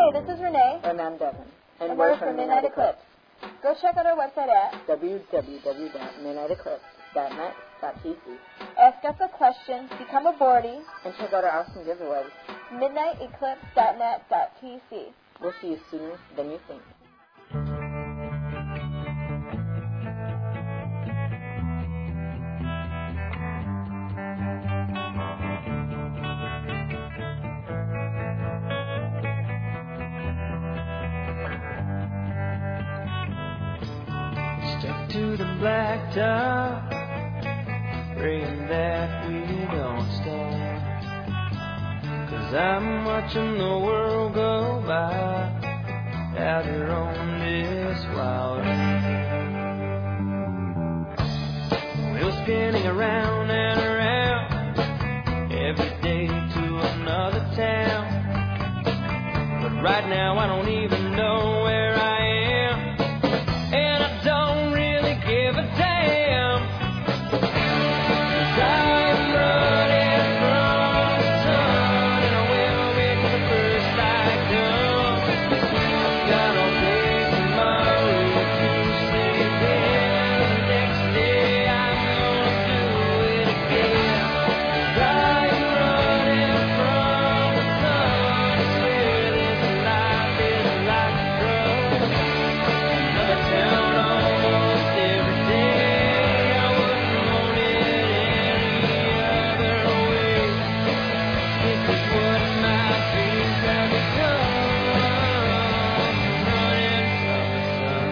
this is Renee. And I'm Devin. And we're from Midnight Eclipse. Go check out our website at www.midnighticlipse.net.tc. Ask us a question, become a boardie, and check out our awesome giveaways. midnighticlipse.net.tc. We'll see you sooner than you think. Stuck to the blacktop, praying that we don't stop. 'Cause I'm watching the world go by out here on this wild ride. Wheels spinning around and around, every day to another town. But right now I don't even know where I am, and I don't really give a damn. 'Cause I'm running from the sun, and I will be till the first light comes. I've got all day tomorrow to sleep in, and the next day I'm gonna do it again. 'Cause I'm running from the sun, I swear this life is like a drug. Another town almost every day, I wouldn't want it any other way. This is what my dreams have become, running from the sun.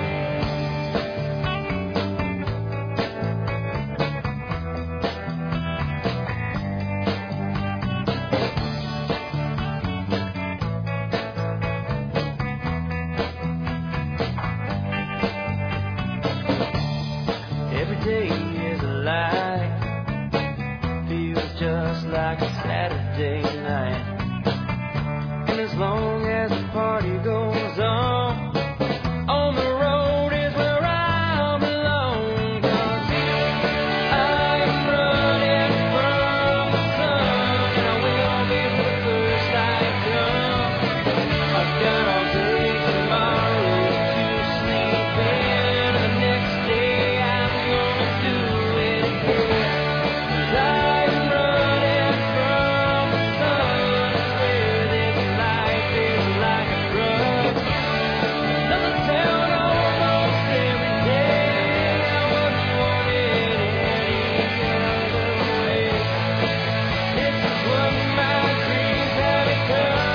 Every day is a lie, feels just like a Saturday night. And as long as the party goes on the road is where I belong. 'Cause I'm running from the sun, and I will be till the first light comes. I've got all day tomorrow to sleep in, and the next day I'm gonna do it again. 'Cause I'm running from the sun, I swear this life is like a drug. Another town almost every day, I wouldn't want it any other way. This is what my dreams have become.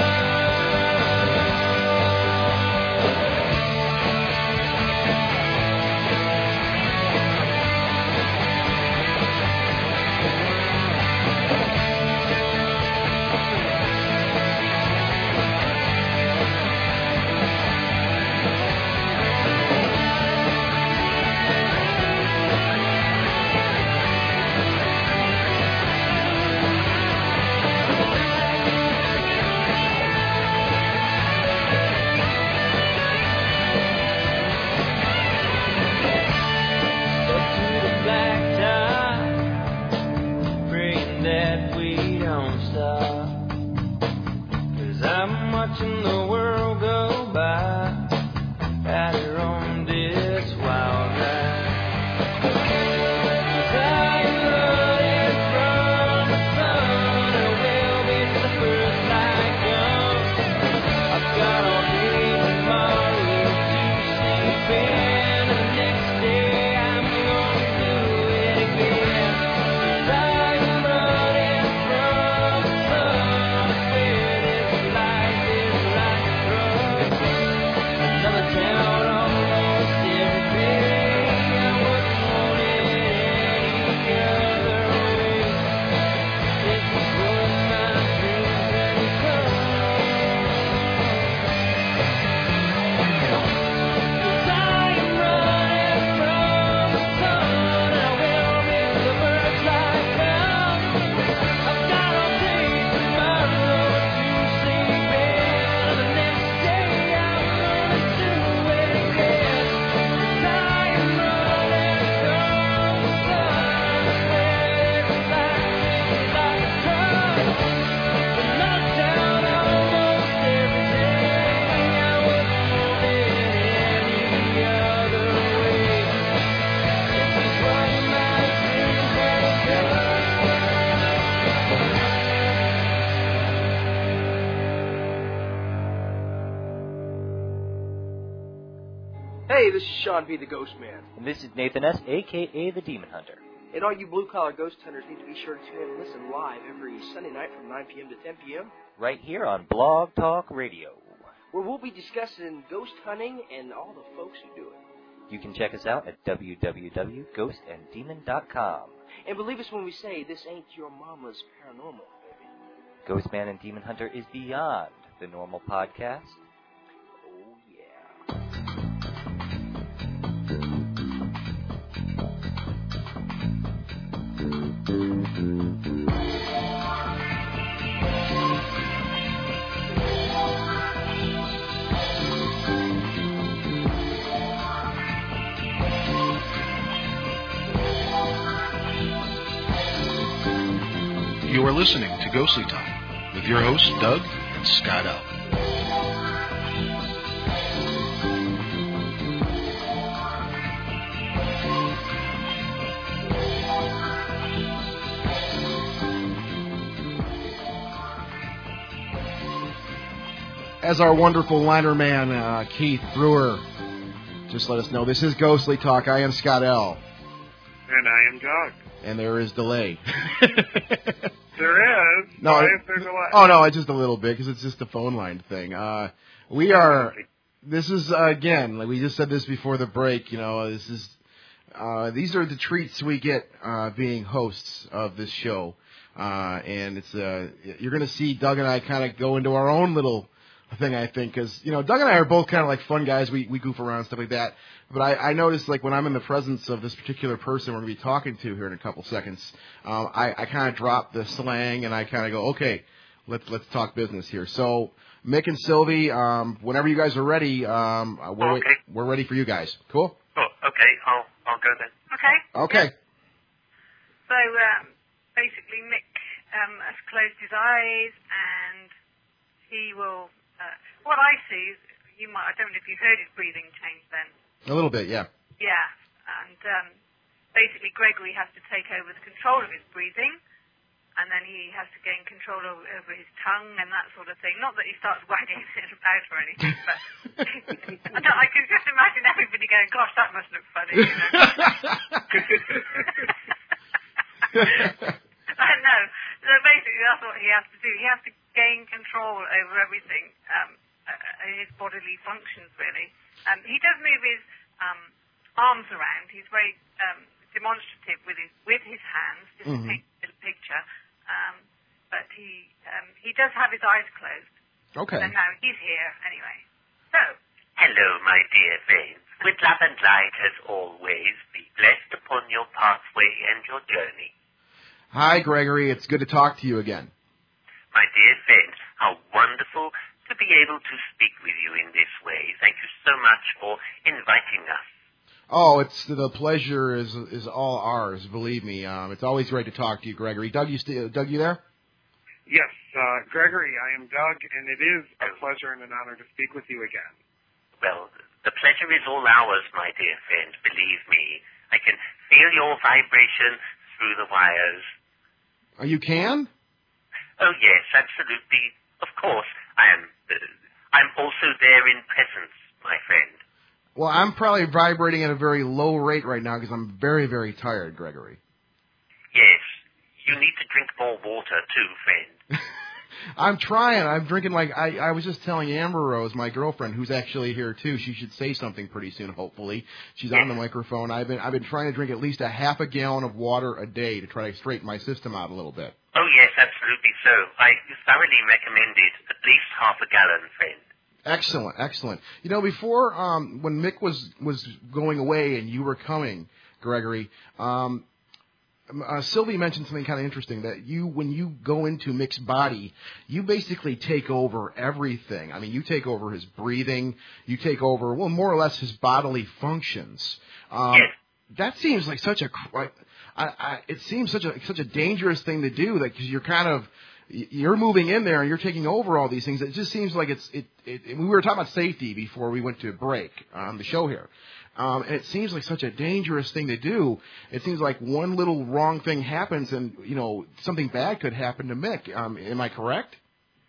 Stuck to the blacktop, praying that we don't stop. 'Cause I'm watching the world go by out here on this wild ride. 'Cause I'm running from the sun, and I will be till the first light comes. I've got all day tomorrow to sleep in, and the next day I'm gonna do it again. 'Cause I'm running from the sun, I swear this life is like a drug. Hey, this is Sean B. the Ghost Man. And this is Nathan S., a.k.a. the Demon Hunter. And all you blue-collar ghost hunters need to be sure to tune in and listen live every Sunday night from 9 p.m. to 10 p.m. Right here on Blog Talk Radio, where we'll be discussing ghost hunting and all the folks who do it. You can check us out at www.ghostanddemon.com. And believe us when we say this ain't your mama's paranormal, baby. Ghostman and Demon Hunter is beyond the normal podcast. Oh, yeah. You are listening to Ghostly Talk with your hosts, Doug and Scott L. As our wonderful liner man, Keith Brewer, just let us know, this is Ghostly Talk. I am Scott L. And I am Doug. And there is delay. There is? No, why is there delay? Oh, no, just a little bit, because it's just a phone line thing. This is, again, like we just said this before the break, these are the treats we get being hosts of this show. And it's you're going to see Doug and I kind of go into our own little thing, I think, because, Doug and I are both kind of like fun guys. We goof around and stuff like that. But I noticed, like, when I'm in the presence of this particular person we're going to be talking to here in a couple seconds, I kind of drop the slang and I kind of go, okay, let's talk business here. So, Mick and Sylvie, whenever you guys are ready, we're ready for you guys. Cool? Oh, okay. I'll go then. Okay. So, basically, Mick has closed his eyes and he will... what I see is, I don't know if you heard his breathing change then. A little bit, yeah. Yeah, and basically Gregory has to take over the control of his breathing, and then he has to gain control over his tongue and that sort of thing. Not that he starts wagging it about or anything, but I can just imagine everybody going, gosh, that must look funny, I know. So basically that's what he has to do. He has to gain control over everything, his bodily functions, really. He does move his arms around. He's very demonstrative with his hands. Just a picture. But he does have his eyes closed. Okay. And now he's here anyway. So. Hello, my dear friends. With love and light as always, be blessed upon your pathway and your journey. Hi, Gregory. It's good to talk to you again. My dear friends, how wonderful to be able to speak with you in this way. Thank you so much for inviting us. Oh, the pleasure is all ours. Believe me, it's always great to talk to you, Gregory. Doug, you there? Yes, Gregory, I am Doug, and it is a pleasure and an honor to speak with you again. Well, the pleasure is all ours, my dear friend. Believe me, I can feel your vibration through the wires. Oh, you can? Oh yes, absolutely. Of course, I'm also there in presence, my friend. Well, I'm probably vibrating at a very low rate right now because I'm very, very tired, Gregory. Yes, you need to drink more water too, friend. I'm trying. I'm drinking I was just telling Amber Rose, my girlfriend, who's actually here too. She should say something pretty soon, hopefully. She's on the microphone. I've been trying to drink at least a half a gallon of water a day to try to straighten my system out a little bit. Oh yes, absolutely so. I thoroughly recommend it. At least half a gallon, friend. Excellent. Before when Mick was going away and you were coming, Gregory, Sylvie mentioned something kind of interesting, that when you go into Mick's body, you basically take over everything. I mean, you take over his breathing, you take over, well, more or less his bodily functions. Yes. That seems like such a dangerous thing to do, because you're moving in there and you're taking over all these things. It just seems like we were talking about safety before we went to break on the show here. And it seems like such a dangerous thing to do. It seems like one little wrong thing happens and, something bad could happen to Mick. Am I correct?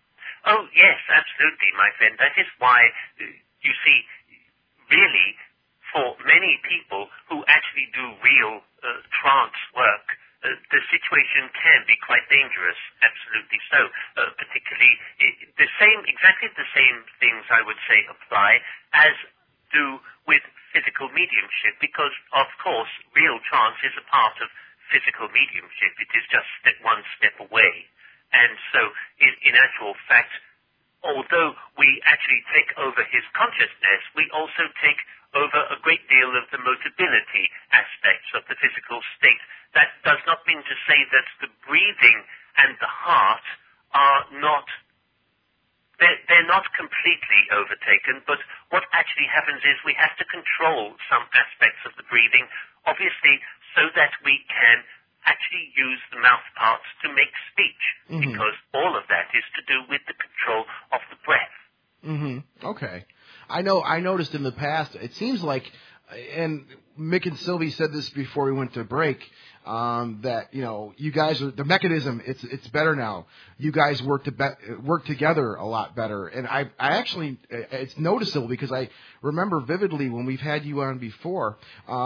Oh, yes, absolutely, my friend. That is why, you see, really, for many people who actually do real trance work, the situation can be quite dangerous, absolutely so. Particularly, exactly the same things I would say apply as do with physical mediumship, because of course real trance is a part of physical mediumship. It is just one step away. And so, in actual fact, although we actually take over his consciousness, we also take over a great deal of the mutability aspects of the physical state. That does not mean to say that the breathing and the heart are not, they're not completely overtaken, but what actually happens is we have to control some aspects of the breathing, obviously, so that we can actually use the mouth parts to make speech, because all of that is to do with the control of the breath. Okay. I noticed in the past, it seems like, and Mick and Sylvie said this before we went to break, that, you know, you guys are, the mechanism, it's better now. You guys work together a lot better. And I actually, it's noticeable because I remember vividly when we've had you on before,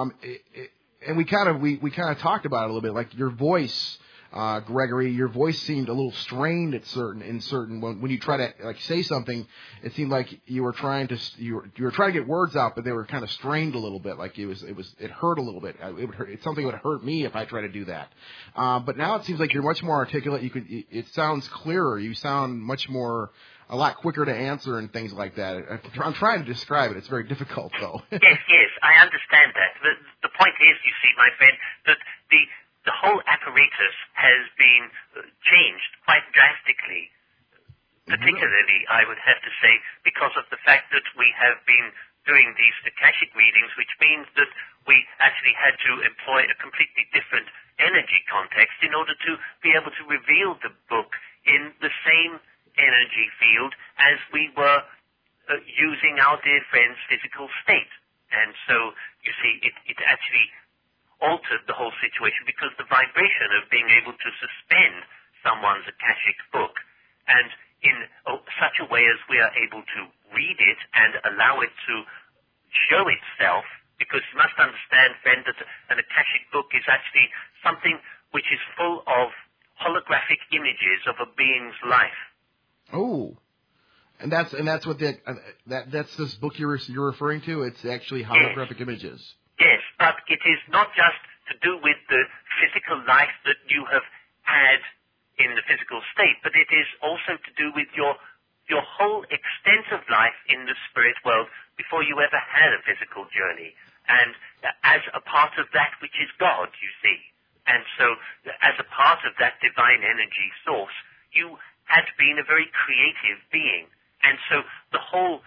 and we kind of talked about it a little bit, like your voice, Gregory, your voice seemed a little strained at certain when you try to like say something, it seemed like you were trying to get words out, but they were kind of strained a little bit, like it hurt a little bit. It's something that would hurt me if I try to do that. But now it seems like you're much more articulate. It sounds clearer. You sound much more, a lot quicker to answer and things like that. I'm trying to describe it. It's very difficult though. Yes, I understand that. The point is, you see, my friend, that the whole apparatus has been changed quite drastically, particularly, I would have to say, because of the fact that we have been doing these Akashic readings, which means that we actually had to employ a completely different energy context in order to be able to reveal the book in the same energy field as we were using our dear friend's physical state. And so, you see, it actually altered the whole situation, because the vibration of being able to suspend someone's Akashic book, and in such a way as we are able to read it and allow it to show itself, because you must understand, friend, that an Akashic book is actually something which is full of holographic images of a being's life. Oh. And that's what that's this book you're referring to? It's actually holographic images. Yes, but it is not just to do with the physical life that you have had in the physical state, but it is also to do with your whole extent of life in the spirit world before you ever had a physical journey, and as a part of that which is God, you see. And so, as a part of that divine energy source, you had been a very creative being. And so the whole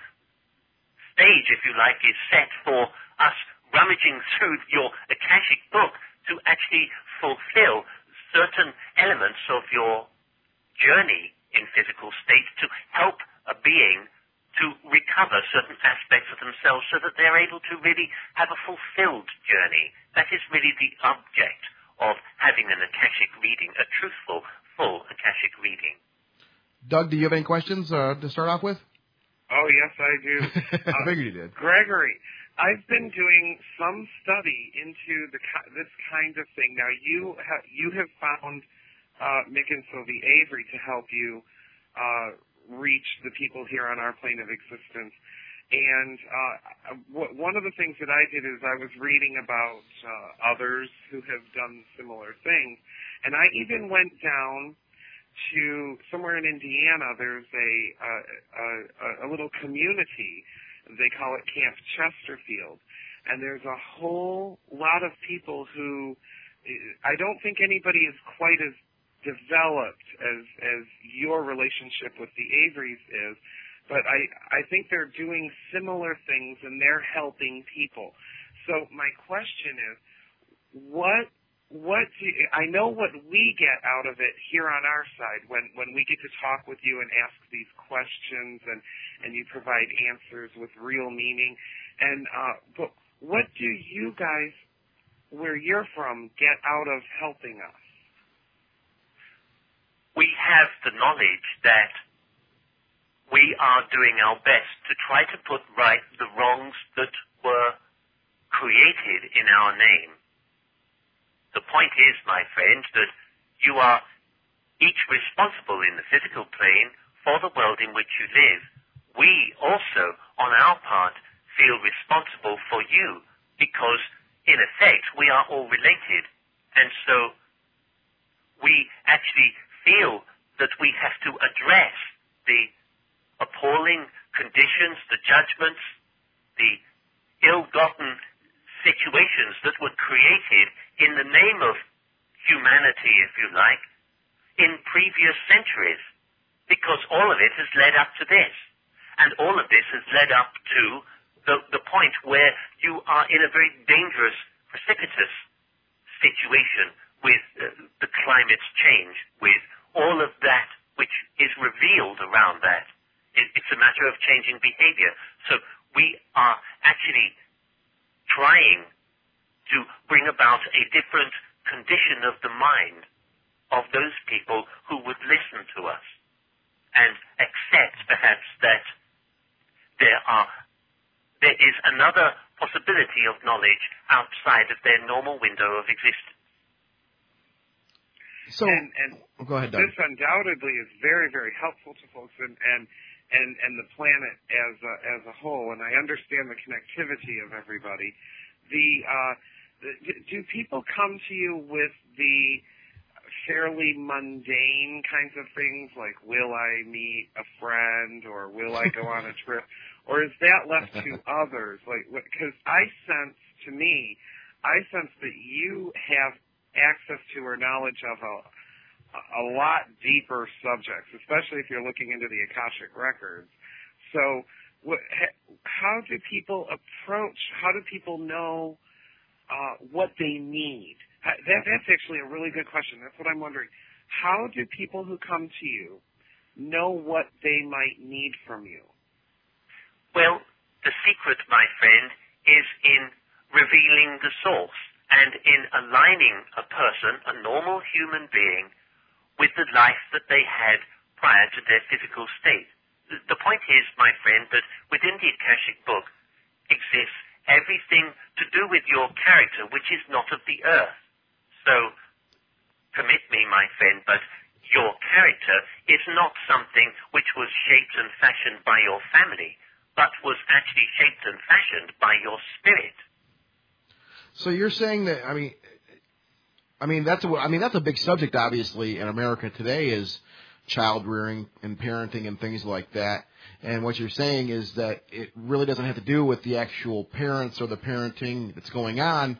stage, if you like, is set for us rummaging through your Akashic book to actually fulfill certain elements of your journey in physical state, to help a being to recover certain aspects of themselves so that they're able to really have a fulfilled journey. That is really the object of having an Akashic reading, a truthful, full Akashic reading. Doug, do you have any questions to start off with? Oh, yes, I do. I figured you did. Gregory, I've been doing some study into this kind of thing. Now, you have found Mick and Sylvie Avery to help you reach the people here on our plane of existence. And one of the things that I did is I was reading about others who have done similar things. And I even went down to somewhere in Indiana. There's a little community. They call it Camp Chesterfield. And there's a whole lot of people who, I don't think anybody is quite as developed as your relationship with the Averys is, but I think they're doing similar things and they're helping people. So my question is, I know what we get out of it here on our side when we get to talk with you and ask these questions and you provide answers with real meaning. And but what do you guys, where you're from, get out of helping us? We have the knowledge that we are doing our best to try to put right the wrongs that were created in our name. The point is, my friend, that you are each responsible in the physical plane for the world in which you live. We also, on our part, feel responsible for you because, in effect, we are all related. And so we actually feel that we have to address the appalling conditions, the judgments, the ill-gotten situations that were created in the name of humanity, if you like, in previous centuries, because all of it has led up to this. And all of this has led up to the point where you are in a very dangerous, precipitous situation with the climate's change, with all of that which is revealed around that. It's a matter of changing behavior. So we are actually trying to bring about a different condition of the mind of those people who would listen to us and accept perhaps that there is another possibility of knowledge outside of their normal window of existence. So, go ahead, Doug. This undoubtedly is very, very helpful to folks and the planet as a whole, and I understand the connectivity of everybody. Do people come to you with the fairly mundane kinds of things like, will I meet a friend, or will I go on a trip? Or is that left to others? Because I sense that you have access to or knowledge of a lot deeper subjects, especially if you're looking into the Akashic records. So how do people know what they need? That's actually a really good question. That's what I'm wondering. How do people who come to you know what they might need from you? Well, the secret, my friend, is in revealing the source and in aligning a person, a normal human being, with the life that they had prior to their physical state. The point is, my friend, that within the Akashic book exists everything to do with your character, which is not of the earth. So, permit me, my friend, but your character is not something which was shaped and fashioned by your family, but was actually shaped and fashioned by your spirit. So you're saying that, that's a big subject, obviously, in America today, is child rearing and parenting and things like that. And what you're saying is that it really doesn't have to do with the actual parents or the parenting that's going on.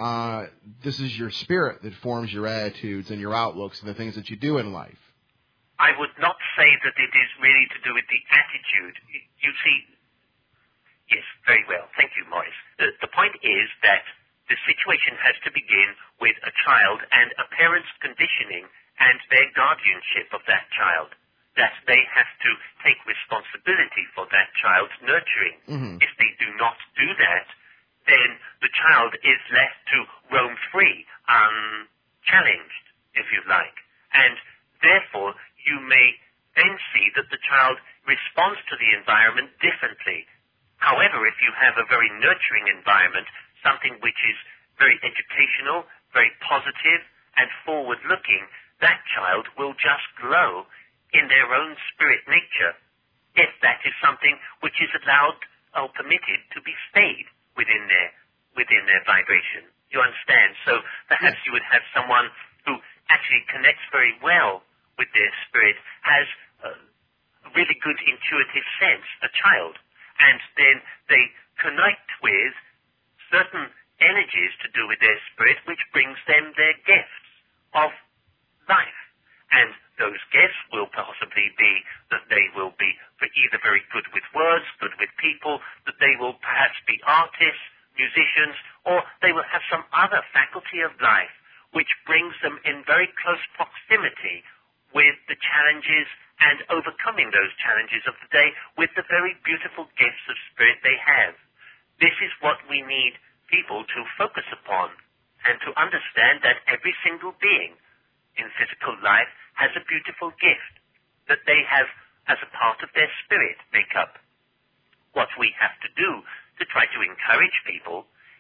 This is your spirit that forms your attitudes and your outlooks and the things that you do in life. I would not say that it is really to do with the attitude. You see, yes, very well. Thank you, Morris. The point is that the situation has to begin with a child and a parent's conditioning and their guardianship of that child, that they have to take responsibility for that child's nurturing. Mm-hmm. If they do not do that, then the child is left to roam free, unchallenged, if you like. And therefore, you may then see that the child responds to the environment differently. However, if you have a very nurturing environment, something which is very educational, very positive, and forward-looking, that child will just glow in their own spirit nature, if that is something which is allowed or permitted to be stayed within their vibration. You understand? So perhaps you would have someone who actually connects very well with their spirit, has a really good intuitive sense, a child, and then they connect with certain energies to do with their spirit, which brings them their gifts of life. And those gifts will possibly be that they will be either very good with words, good with people, that they will perhaps be artists, musicians, or they will have some other faculty of life which brings them in very close proximity with the challenges and overcoming those challenges of the day with the very beautiful gifts of spirit they have. This is what we need people to focus upon and to understand that every single being in physical life has a beautiful gift that they have as a part of their spirit makeup. What we have to do to try to encourage people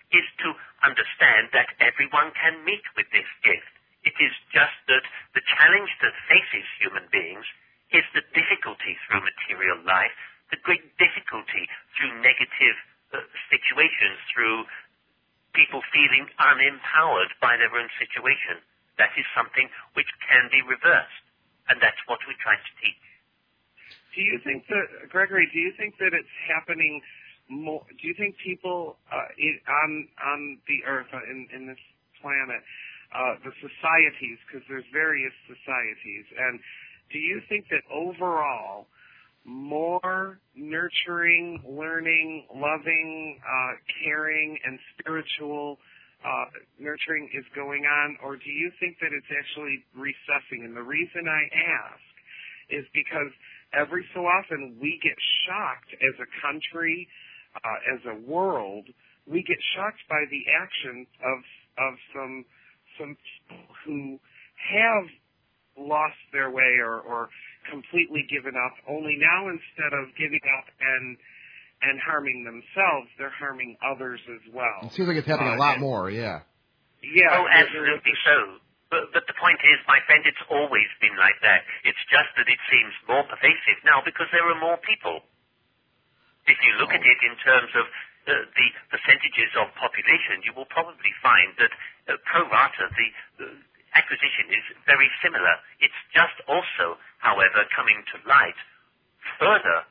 is to understand that everyone can meet with this gift. It is just that the challenge that faces human beings is the difficulty through material life, the great difficulty through negative situations, through people feeling unempowered by their own situation. That is something which can be reversed, and that's what we try to teach. Do you think that, Gregory, do you think that it's happening more, do you think people on the earth, in this planet, the societies, because there's various societies, and do you think that overall more nurturing, learning, loving, caring, and spiritual nurturing is going on, or do you think that it's actually recessing? And the reason I ask is because every so often we get shocked as a country, as a world, we get shocked by the actions of some people who have lost their way or completely given up, only now instead of giving up and harming themselves, they're harming others as well. It seems like it's happening a lot more, yeah. Yeah. Oh, absolutely so. But the point is, my friend, it's always been like that. It's just that it seems more pervasive now because there are more people. If you look at it in terms of the percentages of population, you will probably find that pro rata, the acquisition is very similar. It's just also, however, coming to light further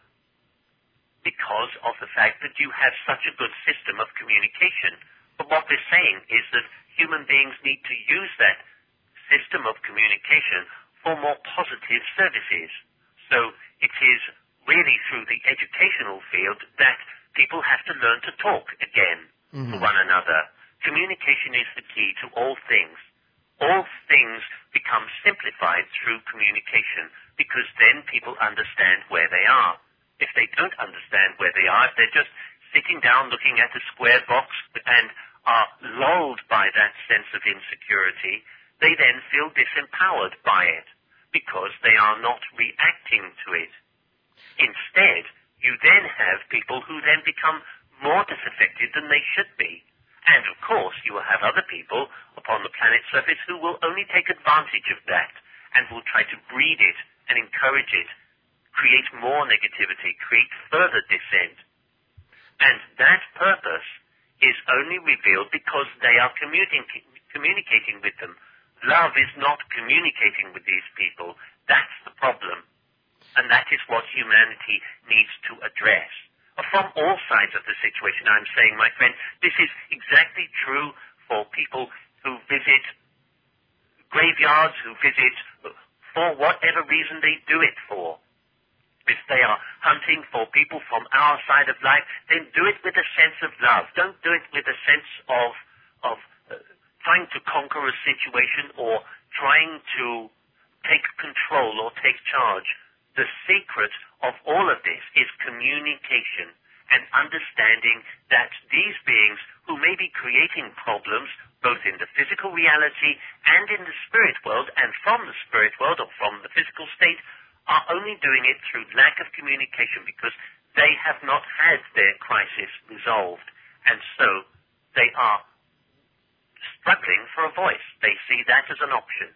because of the fact that you have such a good system of communication. But what we're saying is that human beings need to use that system of communication for more positive services. So it is really through the educational field that people have to learn to talk again to one another. Communication is the key to all things. All things become simplified through communication because then people understand where they are. If they don't understand where they are, if they're just sitting down looking at a square box and are lulled by that sense of insecurity, they then feel disempowered by it because they are not reacting to it. Instead, you then have people who then become more disaffected than they should be. And, of course, you will have other people upon the planet's surface who will only take advantage of that and will try to breed it and encourage it, create more negativity, create further dissent. And that purpose is only revealed because they are communicating with them. Love is not communicating with these people. That's the problem. And that is what humanity needs to address. From all sides of the situation, I'm saying, my friend, this is exactly true for people who visit graveyards, who visit for whatever reason they do it for. If they are hunting for people from our side of life, then do it with a sense of love. Don't do it with a sense of trying to conquer a situation or trying to take control or take charge. The secret of all of this is communication and understanding that these beings who may be creating problems both in the physical reality and in the spirit world and from the spirit world or from the physical state are only doing it through lack of communication because they have not had their crisis resolved. And so they are struggling for a voice. They see that as an option.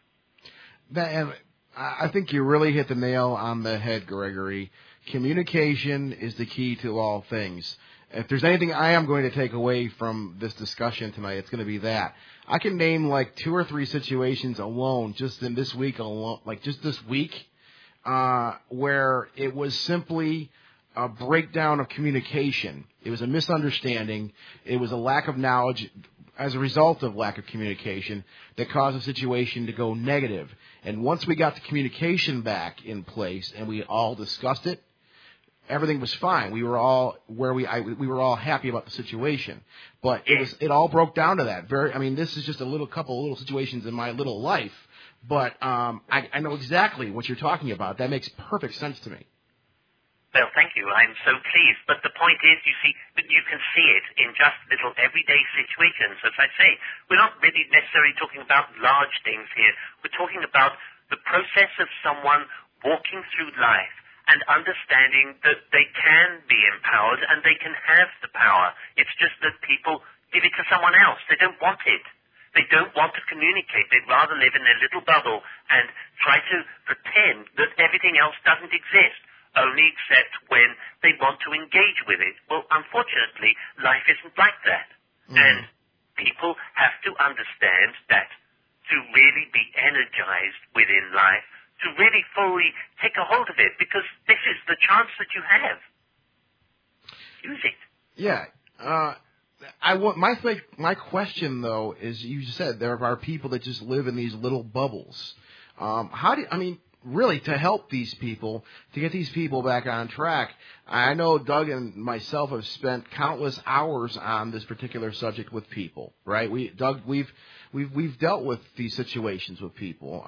I think you really hit the nail on the head, Gregory. Communication is the key to all things. If there's anything I am going to take away from this discussion tonight, it's going to be that. I can name like 2 or 3 situations alone, just in this week alone, like just this week, where it was simply a breakdown of communication. It was a misunderstanding. It was a lack of knowledge as a result of lack of communication that caused the situation to go negative. And once we got the communication back in place and we all discussed it, everything was fine. We were all we were all happy about the situation. But it all broke down to that. This is just a couple of little situations in my little life, but I know exactly what you're talking about. That makes perfect sense to me. Well, thank you. I'm so pleased. But the point is, you see, that you can see it in just little everyday situations. As I say, we're not really necessarily talking about large things here. We're talking about the process of someone walking through life and understanding that they can be empowered and they can have the power. It's just that people give it to someone else. They don't want it. They don't want to communicate. They'd rather live in their little bubble and try to pretend that everything else doesn't exist, only except when they want to engage with it. Well, unfortunately, life isn't like that. And people have to understand that to really be energized within life, to really fully take a hold of it, because this is the chance that you have. Use it. Yeah. My question though is, you said there are people that just live in these little bubbles. Really, to help these people, to get these people back on track, I know Doug and myself have spent countless hours on this particular subject with people, right? We've dealt with these situations with people.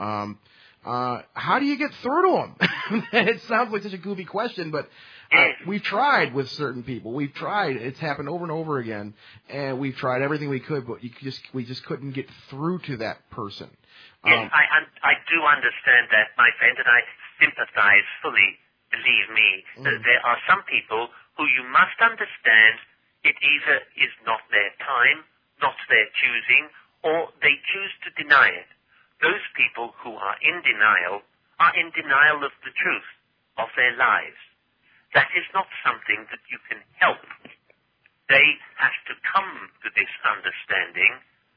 How do you get through to them? It sounds like such a goofy question, but we've tried with certain people. We've tried. It's happened over and over again, and we've tried everything we could, but we just couldn't get through to that person. Yes, I do understand that, my friend, and I sympathize fully. Believe me, there are some people who you must understand it either is not their time, not their choosing, or they choose to deny it. Those people who are in denial of the truth of their lives. That is not something that you can help. They have to come to this understanding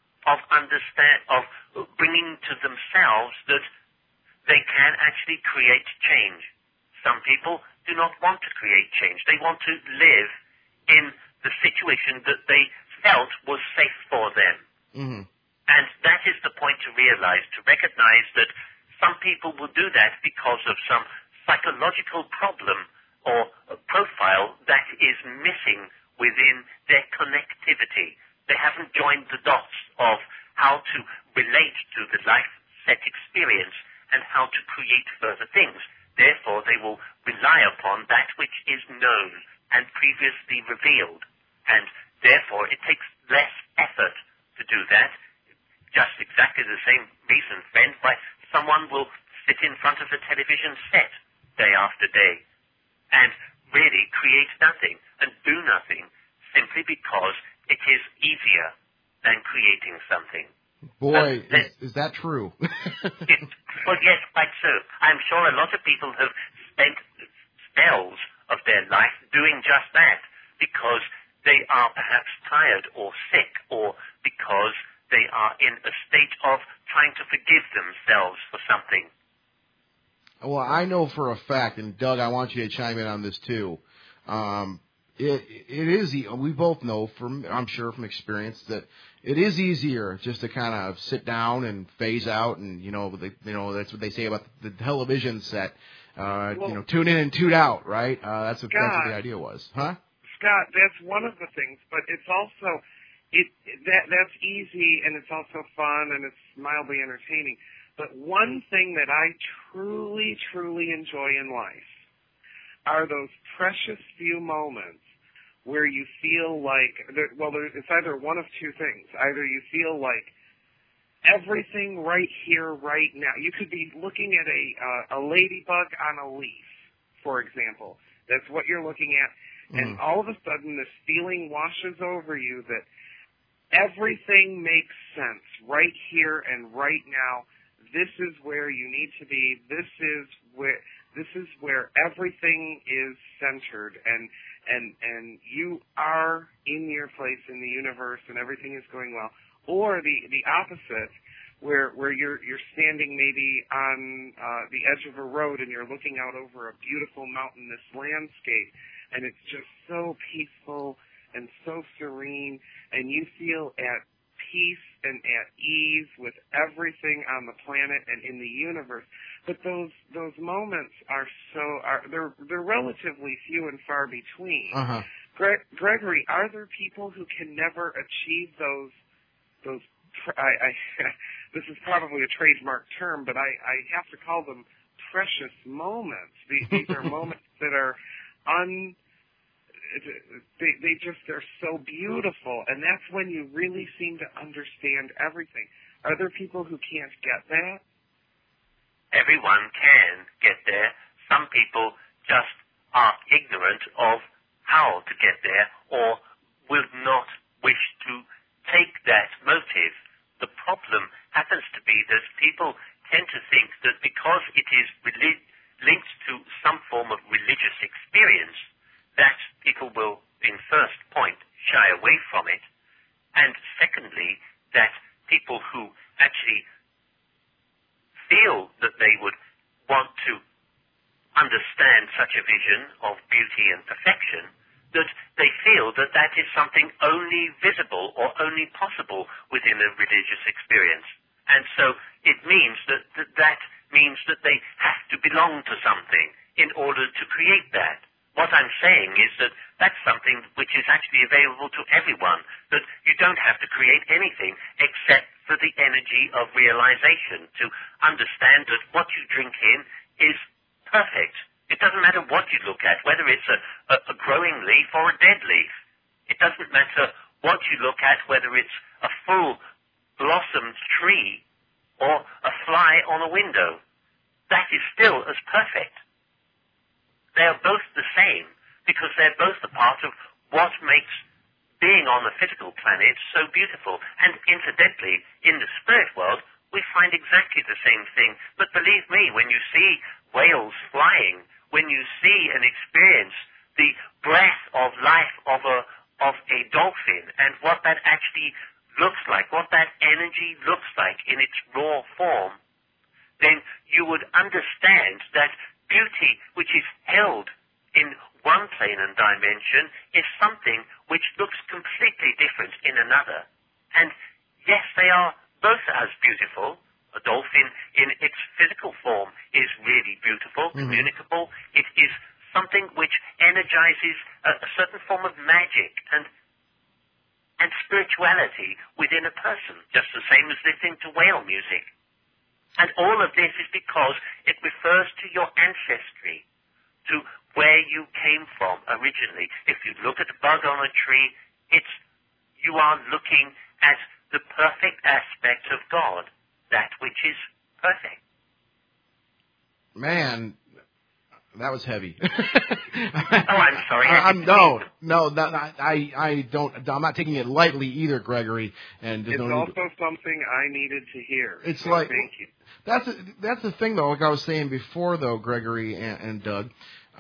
of bringing to themselves that they can actually create change. Some people do not want to create change. They want to live in the situation that they felt was safe for them. Mm-hmm. And that is the point to realize, to recognize that some people will do that because of some psychological problem or profile that is missing within their connectivity. They haven't joined the dots of how to relate to the life-set experience and how to create further things. Therefore, they will rely upon that which is known and previously revealed. And therefore, it takes less effort to do that. Just exactly the same reason, friend, why someone will sit in front of a television set day after day and really create nothing and do nothing simply because it is easier than creating something. Boy, is that true? Well, yes, quite so. I'm sure a lot of people have spent spells of their life doing just that because they are perhaps tired or sick or because they are in a state of trying to forgive themselves for something. Well, I know for a fact, and Doug, I want you to chime in on this too. It is. We both know I'm sure from experience that it is easier just to kind of sit down and phase out, and that's what they say about the television set. Tune in and tune out, right? That's what the idea was, huh? Scott, that's one of the things, but it's also that's easy and it's also fun and it's mildly entertaining. But one thing that I truly, truly enjoy in life are those precious few moments where you feel like, it's either one of two things. Either you feel like everything right here, right now. You could be looking at a ladybug on a leaf, for example. That's what you're looking at. And all of a sudden this feeling washes over you that everything makes sense right here and right now. This is where you need to be. This is where everything is centered and you are in your place in the universe and everything is going well. Or the opposite, where you're standing maybe on the edge of a road and you're looking out over a beautiful mountainous landscape and it's just so peaceful and so serene and you feel at peace and at ease with everything on the planet and in the universe. But those moments they're relatively few and far between. Uh-huh. Gregory, are there people who can never achieve those this is probably a trademark term, but I have to call them precious moments. These are moments that are they're so beautiful, and that's when you really seem to understand everything. Are there people who can't get that? Everyone can get there. Some people just are ignorant of how to get there or will not wish to that motive. The problem happens to be that people tend to think that because it is linked to some form of religious experience, that people will, in first point, shy away from it, and secondly, that people who actually feel that they would want to understand such a vision of beauty and perfection, that they feel that that is something only visible or only possible within a religious experience. And so it means that means that they have to belong to something in order to create that. What I'm saying is that that's something which is actually available to everyone, that you don't have to create anything except for the energy of realization, to understand that what you drink in is perfect. It doesn't matter what you look at, whether it's a growing leaf or a dead leaf. It doesn't matter what you look at, whether it's a full blossomed tree or a fly on a window. That is still as perfect. They are both the same because they're both a part of what makes being on the physical planet so beautiful. And incidentally, in the spirit world, we find exactly the same thing. But believe me, when you see whales flying, when you see and experience the breath of life of a dolphin and what that actually looks like, what that energy looks like in its raw form, then you would understand that beauty which is held in one plane and dimension is something which looks completely different in another. And yes, they are both as beautiful. A dolphin in its physical form is really beautiful, communicable. It is something which energizes a certain form of magic and spirituality within a person, just the same as listening to whale music. And all of this is because it refers to your ancestry, to where you came from originally. If you look at a bug on a tree, you are looking at the perfect aspect of God, that which is perfect. Man, that was heavy. I'm sorry. I'm not taking it lightly either, Gregory. And it's also something I needed to hear. It's so like thank you. That's the thing, though. Like I was saying before, though, Gregory and Doug.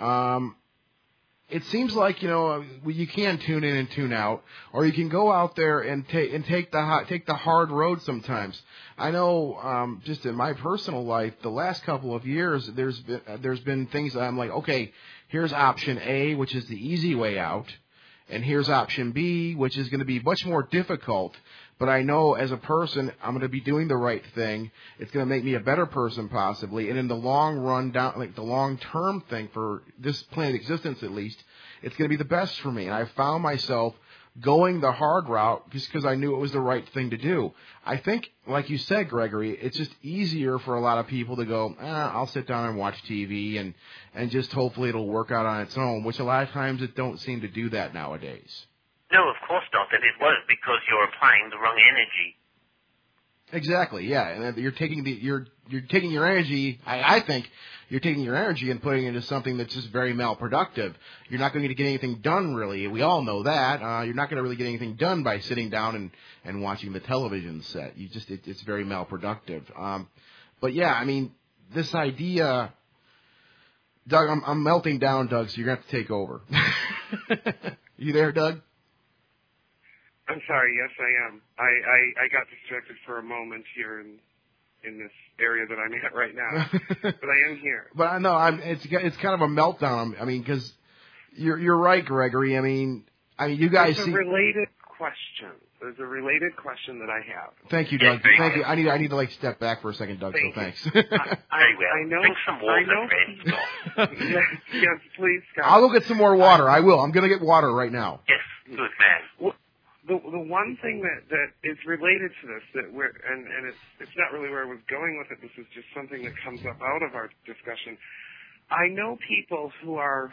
It seems like, you can tune in and tune out, or you can go out there and take the hard road sometimes. I know, just in my personal life, the last couple of years, there's been things that I'm like, okay, here's option A, which is the easy way out, and here's option B, which is going to be much more difficult. But I know as a person, I'm going to be doing the right thing. It's going to make me a better person, possibly. And in the long run, the long-term thing for this planet existence, at least, it's going to be the best for me. And I found myself going the hard route just because I knew it was the right thing to do. I think, like you said, Gregory, it's just easier for a lot of people to go, I'll sit down and watch TV and just hopefully it'll work out on its own, which a lot of times it don't seem to do that nowadays. No, of course not, and it won't, because you're applying the wrong energy. Exactly, yeah, and you're taking your energy. I think you're taking your energy and putting it into something that's just very malproductive. You're not going to get anything done, really. We all know that. You're not going to really get anything done by sitting down and watching the television set. It's very malproductive. But yeah, I mean, this idea, Doug, I'm melting down, Doug. So you're going to have to take over. You there, Doug? I'm sorry. Yes, I am. I got distracted for a moment here in this area that I'm at right now, but I am here. But I know it's kind of a meltdown. I mean, because you're right, Gregory. I mean, you guys see. There's a related question that I have. Thank you, Doug. Thank you. I need to step back for a second, Doug. So thanks. I know. Drink some water, friend. Yes, please, Scott. I'll go get some more water. I will. I'm going to get water right now. Yes, good man. Well, the one thing that is related to this and it's not really where I was going with it. This is just something that comes up out of our discussion. I know people who are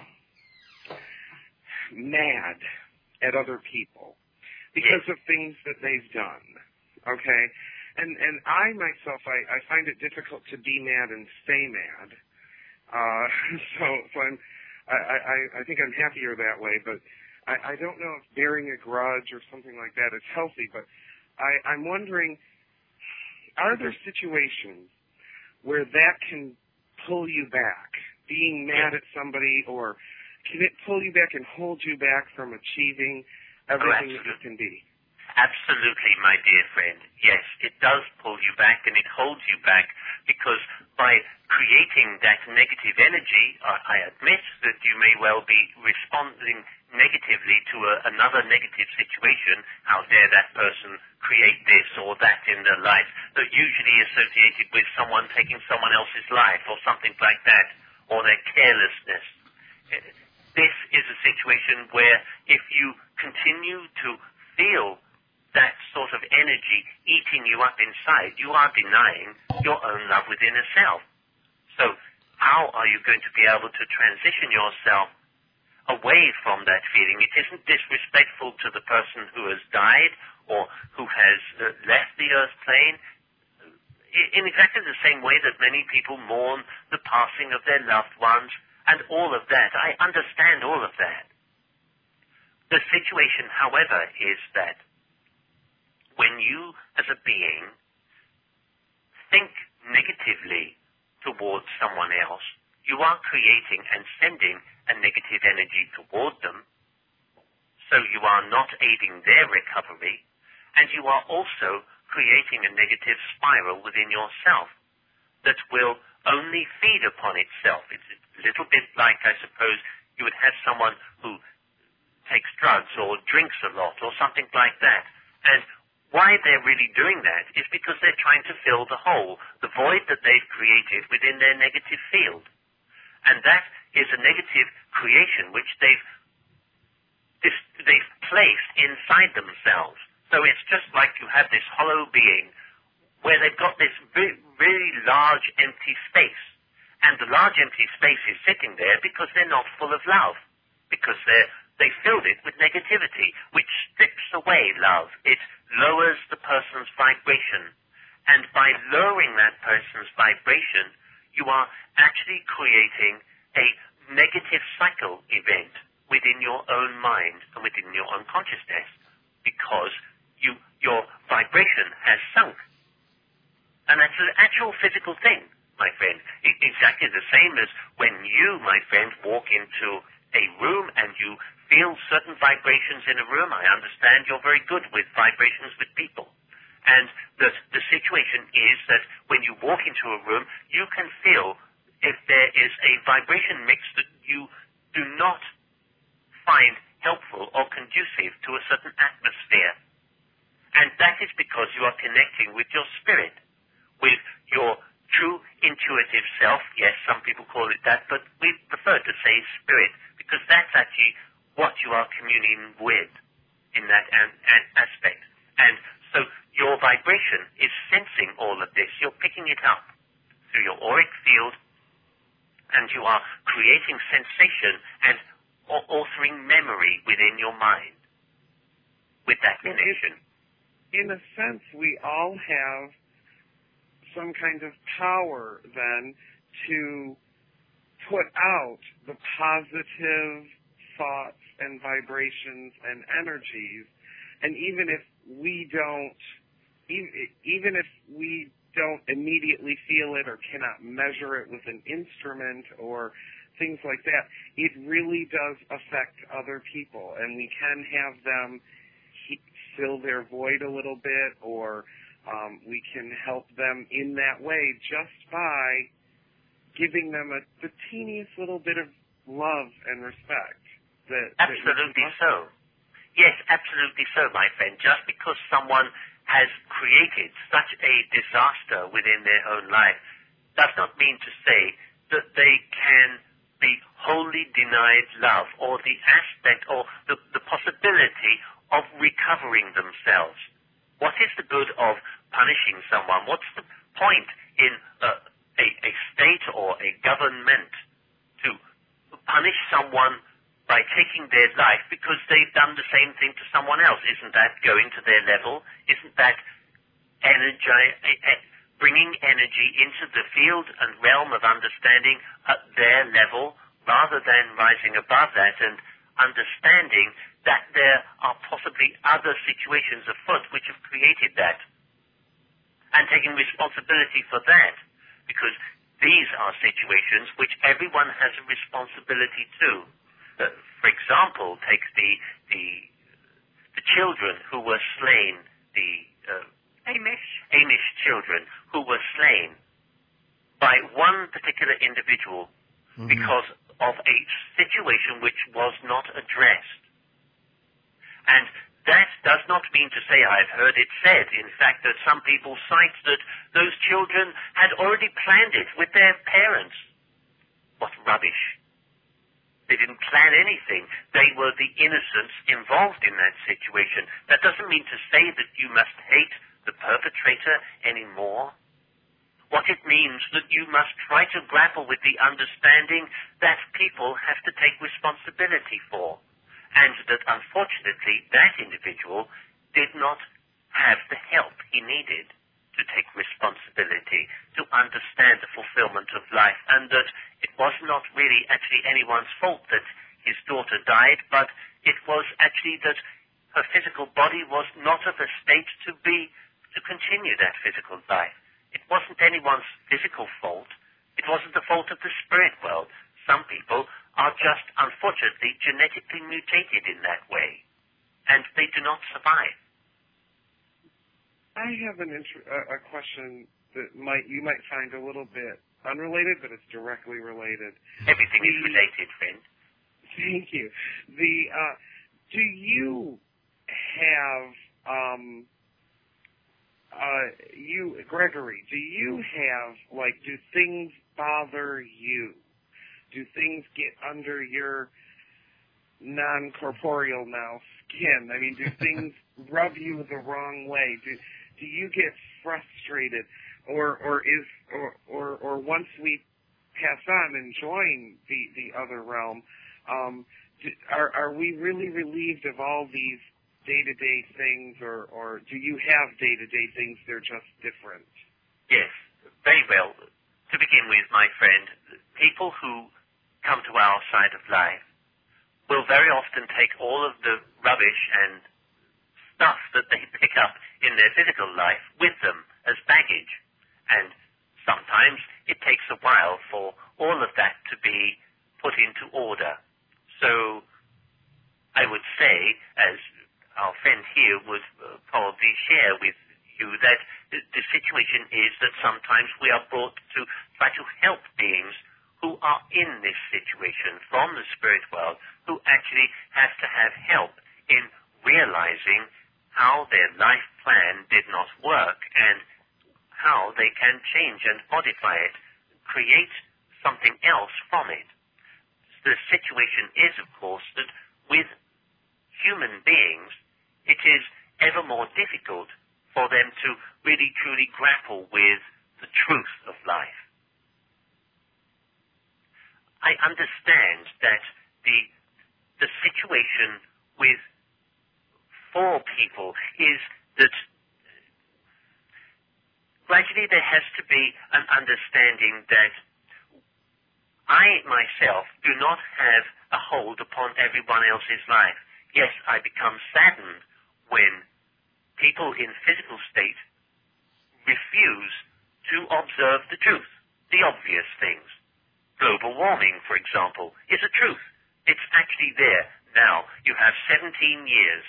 mad at other people because of things that they've done. Okay, and I myself I find it difficult to be mad and stay mad. So I think I'm happier that way, but I don't know if bearing a grudge or something like that is healthy, but I'm wondering, are there situations where that can pull you back, being mad at somebody, or can it pull you back and hold you back from achieving everything that you can be? Absolutely, my dear friend. Yes, it does pull you back and it holds you back because by creating that negative energy, I admit that you may well be responding negatively to another negative situation. How dare that person create this or that in their life, that usually associated with someone taking someone else's life or something like that, or their carelessness. This is a situation where if you continue to feel that sort of energy eating you up inside, you are denying your own love within yourself. So how are you going to be able to transition yourself away from that feeling? It isn't disrespectful to the person who has died or who has left the earth plane. In exactly the same way that many people mourn the passing of their loved ones and all of that. I understand all of that. The situation, however, is that when you, as a being, think negatively towards someone else, you are creating and sending a negative energy toward them, so you are not aiding their recovery, and you are also creating a negative spiral within yourself that will only feed upon itself. It's a little bit like, I suppose, you would have someone who takes drugs or drinks a lot or something like that, and why they're really doing that is because they're trying to fill the hole, the void that they've created within their negative field. And that is a negative creation which they've placed inside themselves. So it's just like you have this hollow being where they've got this very large empty space. And the large empty space is sitting there because they're not full of love, because they filled it with negativity, which strips away love. It lowers the person's vibration. And by lowering that person's vibration, you are actually creating a negative cycle event within your own mind and within your unconsciousness, because your vibration has sunk. And that's an actual physical thing, my friend. Exactly the same as when you, my friend, walk into a room and you feel certain vibrations in a room. I understand you're very good with vibrations with people. And the situation is that when you walk into a room, you can feel if there is a vibration mix that you do not find helpful or conducive to a certain atmosphere. And that is because you are connecting with your spirit, with your true intuitive self. Yes, some people call it that, but we prefer to say spirit, because that's actually what you are communing with in that aspect. And so your vibration is sensing all of this. You're picking it up through your auric field, and you are creating sensation and altering memory within your mind with that connection. In a sense, we all have some kind of power then to put out the positive thoughts and vibrations and energies, and even if we don't immediately feel it or cannot measure it with an instrument or things like that, it really does affect other people, and we can have them fill their void a little bit, or we can help them in that way just by giving them the teeniest little bit of love and respect. Absolutely so. Yes, absolutely so, my friend. Just because someone has created such a disaster within their own life does not mean to say that they can be wholly denied love or the aspect or the possibility of recovering themselves. What is the good of punishing someone? What's the point in a state or a government to punish someone by taking their life because they've done the same thing to someone else? Isn't that going to their level? Isn't that bringing energy into the field and realm of understanding at their level rather than rising above that and understanding that there are possibly other situations afoot which have created that, and taking responsibility for that, because these are situations which everyone has a responsibility to. For example, take the children who were slain, the Amish children who were slain by one particular individual because of a situation which was not addressed. And that does not mean to say, I've heard it said, in fact, that some people cite that those children had already planned it with their parents. What rubbish. They didn't plan anything. They were the innocents involved in that situation. That doesn't mean to say that you must hate the perpetrator anymore. What it means that you must try to grapple with the understanding that people have to take responsibility for, and that unfortunately that individual did not have the help he needed to take responsibility, to understand the fulfillment of life, and that it was not really actually anyone's fault that his daughter died, but it was actually that her physical body was not of a state to continue that physical life. It wasn't anyone's physical fault. It wasn't the fault of the spirit world. Some people are just, unfortunately, genetically mutated in that way, and they do not survive. I have a question that you might find a little bit unrelated, but it's directly related. Everything is related, friend. Thank you. Do you have Gregory? Do you have do things bother you? Do things get under your non-corporeal now skin? I mean, do things rub you the wrong way? Do you get frustrated, or once we pass on and join the other realm, are we really relieved of all these day-to-day things, or do you have day-to-day things, they're just different? Yes, very well. To begin with, my friend, people who come to our side of life will very often take all of the rubbish and stuff that they pick up in their physical life with them as baggage. And sometimes it takes a while for all of that to be put into order. So I would say, as our friend here would probably share with you, that the situation is that sometimes we are brought to try to help beings who are in this situation from the spirit world, who actually have to have help in realizing how their life plan did not work and how they can change and modify it, create something else from it. The situation is, of course, that with human beings, it is ever more difficult for them to really truly grapple with the truth of life. I understand that the situation for people is that gradually there has to be an understanding that I myself do not have a hold upon everyone else's life. Yes, I become saddened when people in physical state refuse to observe the truth, the obvious things. Global warming, for example, is a truth. It's actually there. Now, you have 17 years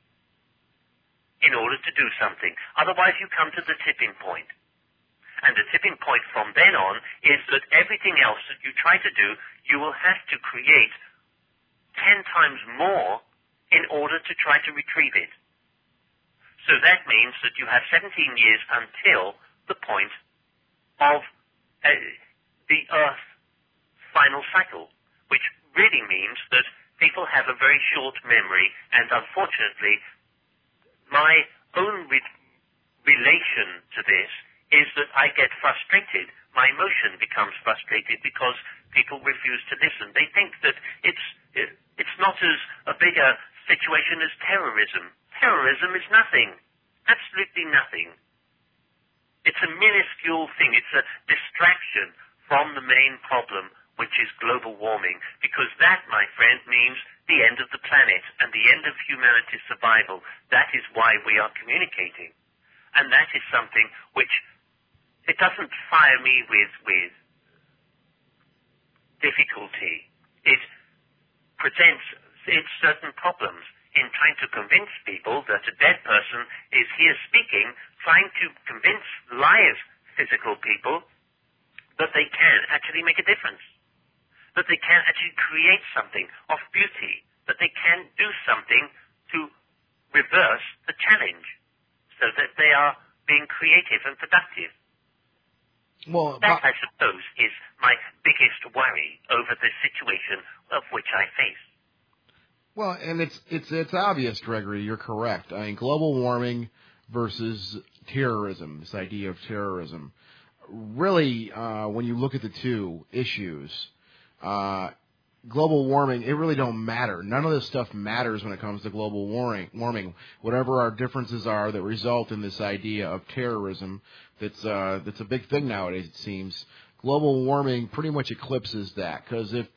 in order to do something. Otherwise, you come to the tipping point. And the tipping point from then on is that everything else that you try to do, you will have to create 10 times more in order to try to retrieve it. So that means that you have 17 years until the point of the Earth final cycle, which really means that people have a very short memory, and unfortunately, my own relation to this is that I get frustrated. My emotion becomes frustrated because people refuse to listen. They think that it's not as a bigger situation as terrorism. Terrorism is nothing. Absolutely nothing. It's a minuscule thing. It's a distraction from the main problem, which is global warming, because that, my friend, means the end of the planet and the end of humanity's survival. That is why we are communicating. And that is something which, it doesn't fire me with difficulty. It presents certain problems in trying to convince people that a dead person is here speaking, trying to convince live physical people that they can actually make a difference, that they can actually create something of beauty, that they can do something to reverse the challenge, so that they are being creative and productive. Well, that, I suppose, is my biggest worry over the situation of which I face. Well, and it's obvious, Gregory, you're correct. I mean, global warming versus terrorism, this idea of terrorism. Really, when you look at the two issues, global warming, it really don't matter. None of this stuff matters when it comes to global warming. Whatever our differences are that result in this idea of terrorism, that's a big thing nowadays, it seems. Global warming pretty much eclipses that, because if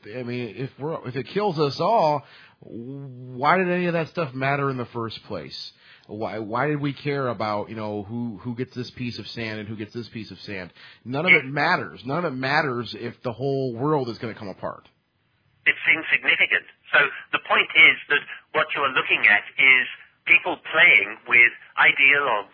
it kills us all, why did any of that stuff matter in the first place? Why did we care about, who gets this piece of sand and who gets this piece of sand? None of it matters. None of it matters if the whole world is going to come apart. It's insignificant. So the point is that what you are looking at is people playing with ideal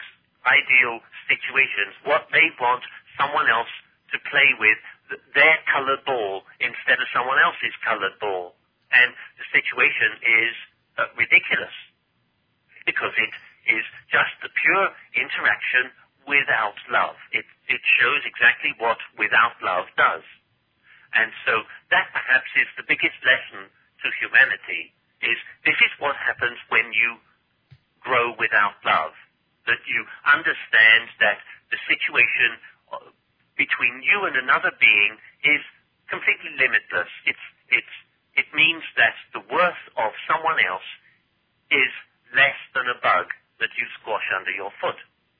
situations, what they want someone else to play with, their colored ball instead of someone else's colored ball. And the situation is ridiculous, because it is just the pure interaction without love. It shows exactly what without love does. And so that perhaps is the biggest lesson to humanity, is this is what happens when you grow without love, that you understand that the situation between you and another being is completely limitless. It means that the worth of someone else is less than a bug that you squash under your foot.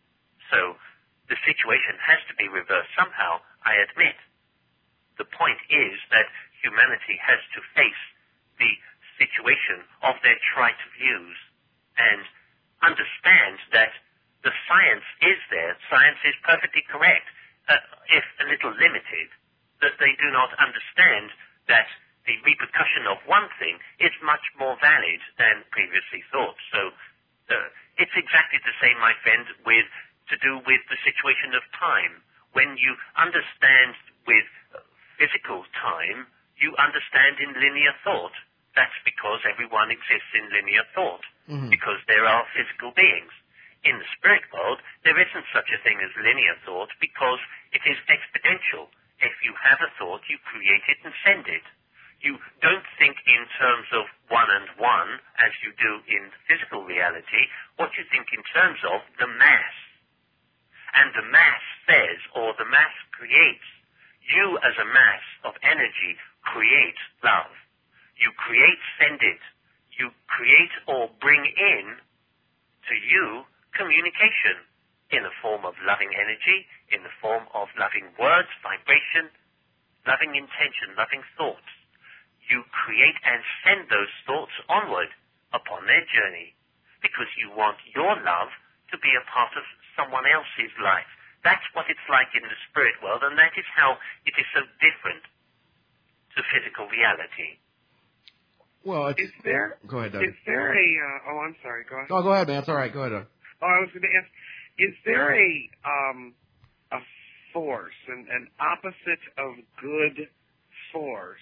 So the situation has to be reversed somehow, I admit. The point is that humanity has to face the situation of their trite views and understand that the science is there. Science is perfectly correct, if a little limited, that they do not understand that the repercussion of one thing is much more valid than previously thought. So it's exactly the same, my friend, to do with the situation of time. When you understand with physical time, you understand in linear thought. That's because everyone exists in linear thought, because there are physical beings. In the spirit world, there isn't such a thing as linear thought, because it is exponential. If you have a thought, you create it and send it. You don't think in terms of one and one, as you do in physical reality. What you think in terms of the mass. And the mass says, or the mass creates. You as a mass of energy create love. You create, send it. You create or bring in to you communication in the form of loving energy, in the form of loving words, vibration, loving intention, loving thoughts. You create and send those thoughts onward upon their journey, because you want your love to be a part of someone else's life. That's what it's like in the spirit world, and that is how it is so different to physical reality. Well, is there? Go ahead, Doug. Is there a? I'm sorry. Go ahead. No, go ahead, man. It's all right. Go ahead, Doug. Oh, I was going to ask: is there a force, an opposite of good force,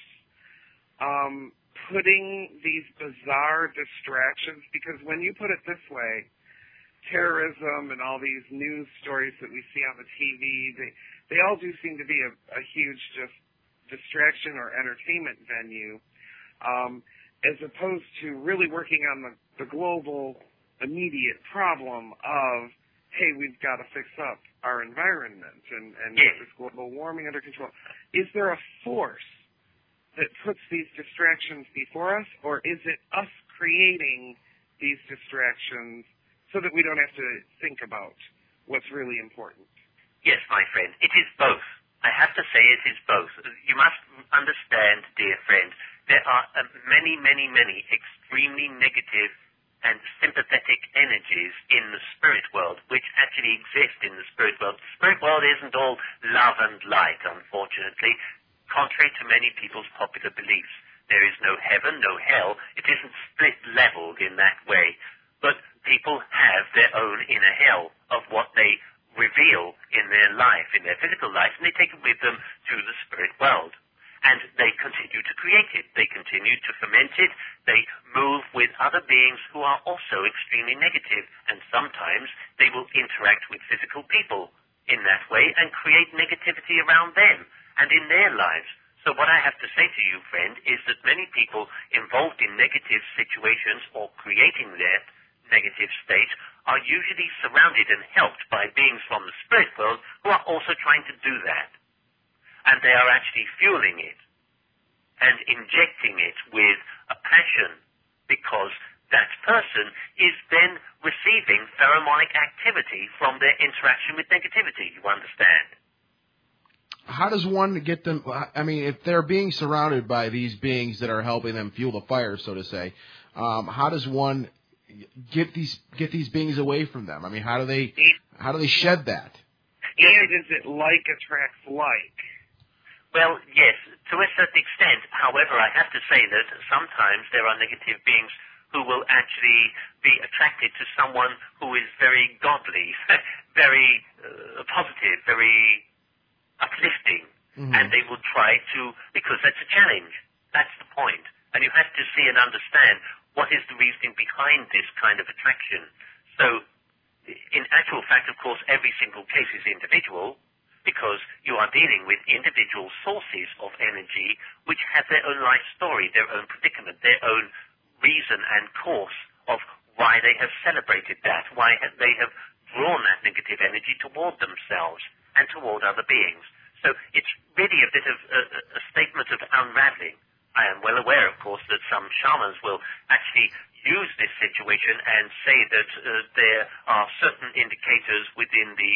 putting these bizarre distractions? Because when you put it this way, terrorism and all these news stories that we see on the TV, they all do seem to be a huge just distraction or entertainment venue, as opposed to really working on the global immediate problem of, hey, we've got to fix up our environment and get this global warming under control. Is there a force that puts these distractions before us, or is it us creating these distractions so that we don't have to think about what's really important? Yes, my friend, it is both. I have to say it is both. You must understand, dear friend, there are many, many, many extremely negative and sympathetic energies in the spirit world, which actually exist in the spirit world. The spirit world isn't all love and light, unfortunately, contrary to many people's popular beliefs. There is no heaven, no hell. It isn't split-leveled in that way. But people have their own inner hell of what they reveal in their life, in their physical life, and they take it with them to the spirit world. And they continue to create it. They continue to ferment it. They move with other beings who are also extremely negative. And sometimes they will interact with physical people in that way and create negativity around them and in their lives. So what I have to say to you, friend, is that many people involved in negative situations or creating their negative state are usually surrounded and helped by beings from the spirit world who are also trying to do that. And they are actually fueling it and injecting it with a passion, because that person is then receiving pheromonic activity from their interaction with negativity, you understand? How does one get them, I mean, if they're being surrounded by these beings that are helping them fuel the fire, so to say, how does one get these beings away from them? I mean, how do they shed that? And is it like attracts like? Well, yes, to a certain extent. However, I have to say that sometimes there are negative beings who will actually be attracted to someone who is very godly, very positive, very uplifting, and they will try to, because that's a challenge. That's the point. And you have to see and understand what is the reasoning behind this kind of attraction. So, in actual fact, of course, every single case is individual, because you are dealing with individual sources of energy which have their own life story, their own predicament, their own reason and course of why they have celebrated that, why they have drawn that negative energy toward themselves and toward other beings. So it's really a bit of a statement of unraveling. I am well aware, of course, that some shamans will actually use this situation and say that there are certain indicators within the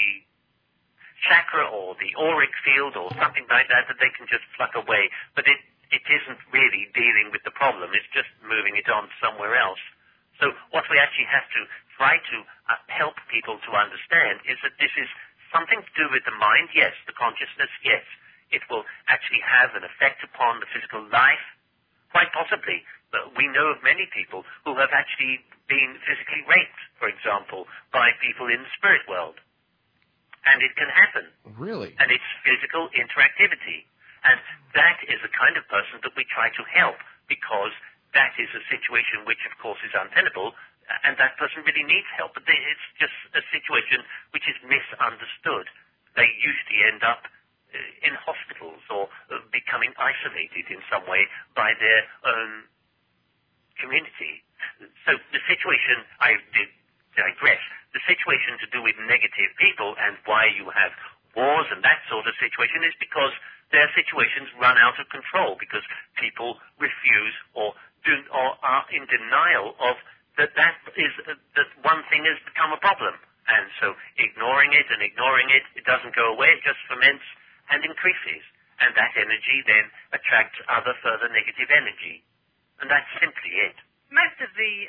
chakra or the auric field or something like that that they can just pluck away. But it isn't really dealing with the problem. It's just moving it on somewhere else. So what we actually have to try to help people to understand is that this is something to do with the mind, yes, the consciousness, yes. It will actually have an effect upon the physical life, quite possibly. But we know of many people who have actually been physically raped, for example, by people in the spirit world. And it can happen. Really? And it's physical interactivity. And that is the kind of person that we try to help, because that is a situation which, of course, is untenable, and that person really needs help. But it's just a situation which is misunderstood. They usually end up in hospitals or becoming isolated in some way by their own community. So the situation, I digress, the situation to do with negative people and why you have wars and that sort of situation is because their situations run out of control, because people refuse or are in denial of that one thing has become a problem. And so ignoring it, it doesn't go away, it just ferments and increases. And that energy then attracts other further negative energy. And that's simply it. Most of the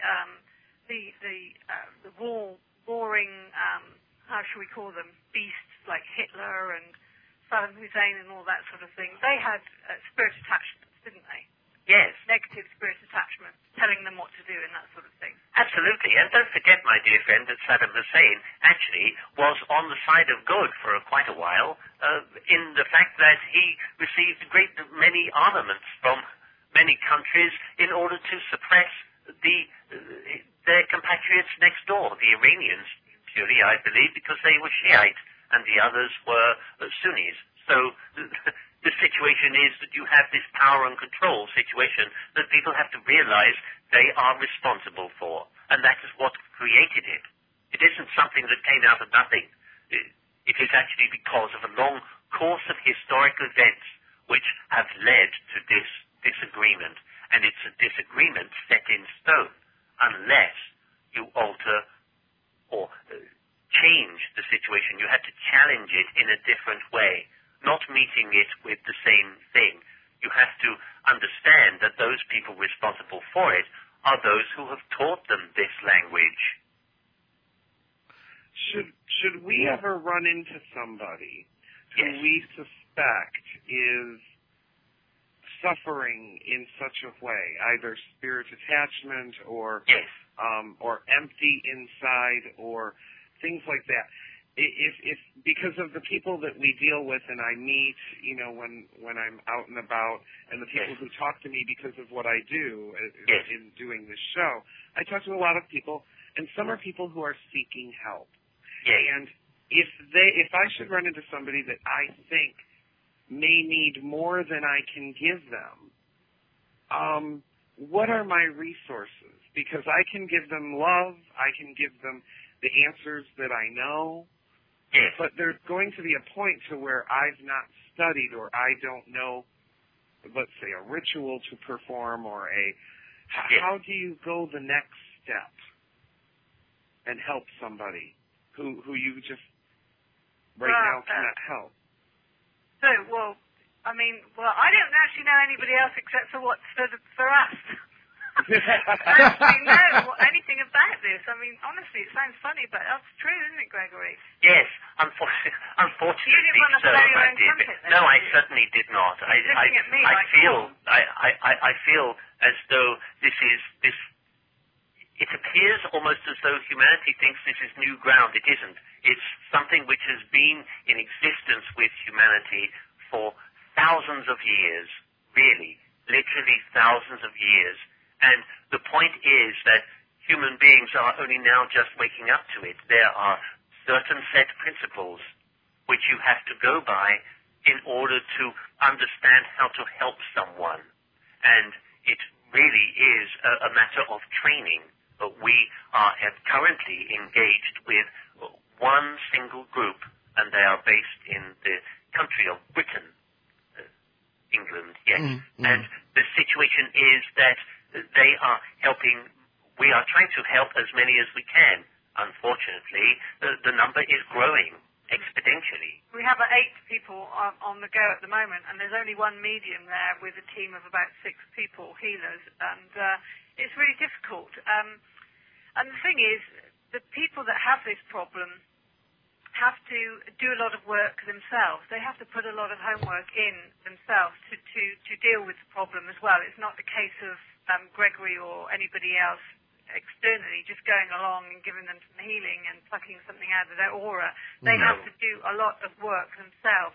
warring, how shall we call them, beasts like Hitler and Saddam Hussein and all that sort of thing, they had spirit attachments, didn't they? Yes. Negative spirit attachments, telling them what to do and that sort of thing. Absolutely. And don't forget, my dear friend, that Saddam Hussein actually was on the side of good for quite a while, in the fact that he received a great many armaments from many countries in order to suppress their compatriots next door, the Iranians, purely, I believe, because they were Shiite and the others were Sunnis. So the situation is that you have this power and control situation that people have to realize they are responsible for, and that is what created it. It isn't something that came out of nothing. It is actually because of a long course of historical events which have led to this disagreement, and it's a disagreement set in stone unless you alter or change the situation. You have to challenge it in a different way, not meeting it with the same thing. you have to understand that those people responsible for it are those who have taught them this language. Should we ever run into somebody who we suspect is suffering in such a way, either spirit attachment or empty inside or things like that? If because of the people that we deal with and I meet, when I'm out and about, and the people who talk to me because of what I do in doing this show, I talk to a lot of people, and some are people who are seeking help. And if I should run into somebody that I think may need more than I can give them, what are my resources? Because I can give them love, I can give them the answers that I know, but there's going to be a point to where I've not studied or I don't know, let's say, a ritual to perform or how do you go the next step and help somebody who you just now cannot help? So, I don't actually know anybody else except for what's for us. I don't actually know anything about this. I mean, honestly, it sounds funny, but that's true, isn't it, Gregory? Yes, unfortunately You didn't want to so, blow your my own dear. trumpet, then, No, I did you? certainly did not. I feel as though this. It appears almost as though humanity thinks this is new ground. It isn't. It's something which has been in existence with humanity for thousands of years, really, literally thousands of years. And the point is that human beings are only now just waking up to it. There are certain set principles which you have to go by in order to understand how to help someone. And it really is a matter of training. We are currently engaged with one single group, and they are based in the country of Britain, England, yes. And the situation is that they are helping, we are trying to help as many as we can. Unfortunately, the number is growing exponentially. We have 8 people on the go at the moment, and there's only one medium there with a team of about 6 people, healers, and it's really difficult. And the thing is, the people that have this problem have to do a lot of work themselves. They have to put a lot of homework in themselves to deal with the problem as well. It's not the case of Gregory or anybody else externally just going along and giving them some healing and plucking something out of their aura. They have to do a lot of work themselves,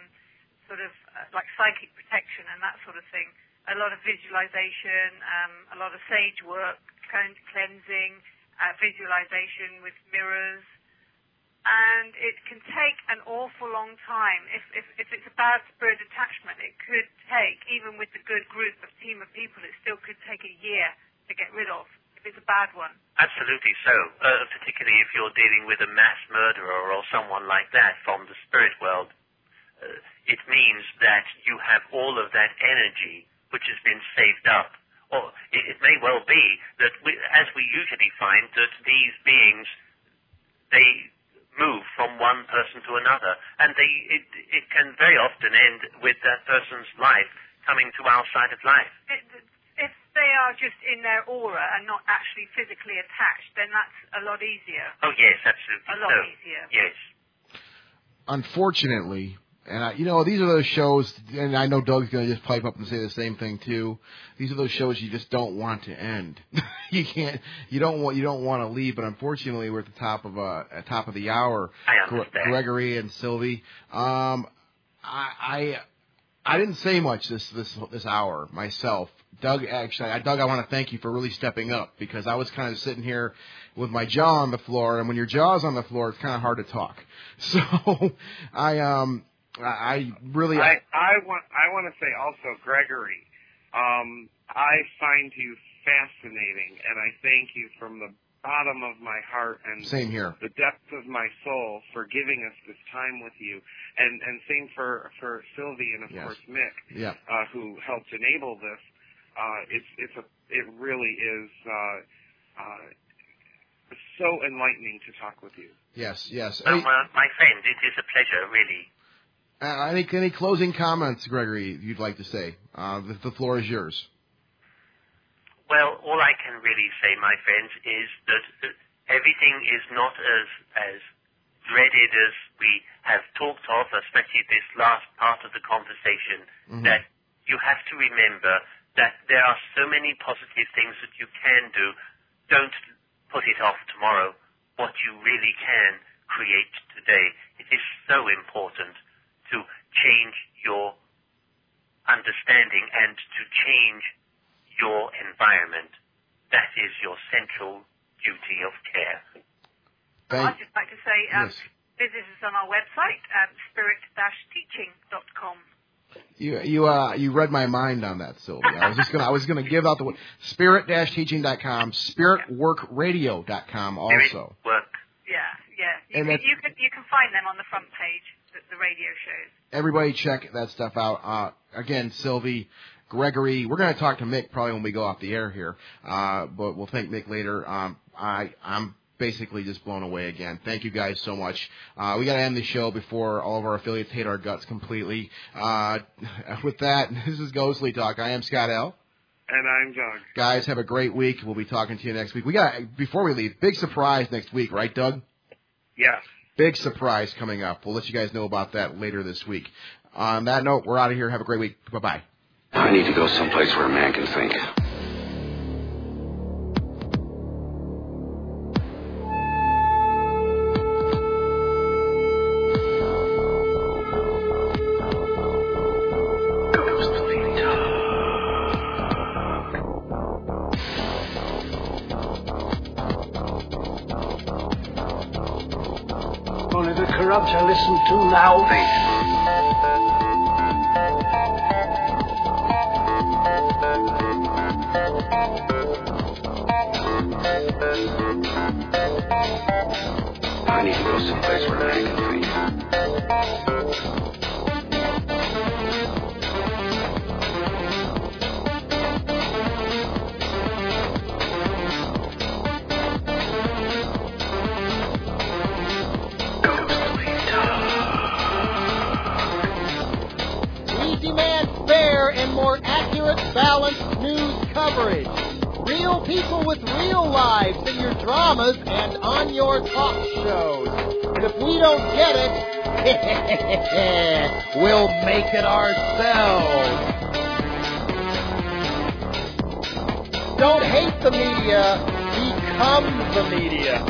like psychic protection and that sort of thing. A lot of visualization, a lot of sage work, cleansing, visualization with mirrors. And it can take an awful long time. If it's a bad spirit attachment, it could take, even with the good group of team of people, it still could take a year to get rid of, if it's a bad one. Absolutely so, particularly if you're dealing with a mass murderer or someone like that from the spirit world. It means that you have all of that energy which has been saved up. Or it may well be that, as we usually find, that these beings, they move from one person to another, and it can very often end with that person's life coming to our side of life. If they are just in their aura and not actually physically attached, then that's a lot easier. Oh yes, absolutely. A lot easier. Yes. Unfortunately, and these are those shows, and I know Doug's going to just pipe up and say the same thing too. These are those shows you just don't want to end. You don't want to leave, but unfortunately, we're at the top of the hour. I understand. Gregory and Sylvie, I didn't say much this hour myself. Doug, I want to thank you for really stepping up, because I was kind of sitting here with my jaw on the floor, and when your jaw's on the floor, it's kind of hard to talk. So I want to say also, Gregory, I find you fascinating, and I thank you from the bottom of my heart and same here, the depths of my soul, for giving us this time with you, and same for Sylvie and of course Mick, who helped enable this. It really is so enlightening to talk with you. Yes. Well, my friend, it is a pleasure, really. Any closing comments, Gregory, you'd like to say? The floor is yours. Well, all I can really say, my friends, is that everything is not as dreaded as we have talked of, especially this last part of the conversation, that you have to remember that there are so many positive things that you can do. Don't put it off tomorrow. What you really can create today. It is so important to change your understanding and to change your environment. That is your central duty of care. I'd just like to say, visit us on our website at spirit-teaching.com. You read my mind on that, Sylvia. I was gonna give out the spirit-teaching.com, spiritworkradio.com also. Yeah. You can find them on the front page, the radio shows. Everybody check that stuff out. Again, Sylvie, Gregory, we're going to talk to Mick probably when we go off the air here, but we'll thank Mick later. I'm basically just blown away again. Thank you guys so much. We got to end the show before all of our affiliates hate our guts completely. With that, this is Ghostly Talk. I am Scott L. And I'm Doug. Guys, have a great week. We'll be talking to you next week. Before we leave, big surprise next week, right, Doug? Yes. Big surprise coming up. We'll let you guys know about that later this week. On that note, we're out of here. Have a great week. Bye-bye. I need to go someplace where a man can think. Only the corrupt are listened to now. I need to go someplace where a man can think. We demand fair and more accurate, balanced news coverage. Real people with real lives in your dramas and on your talk shows. And if we don't get it, we'll make it ourselves. Don't hate the media, become the media.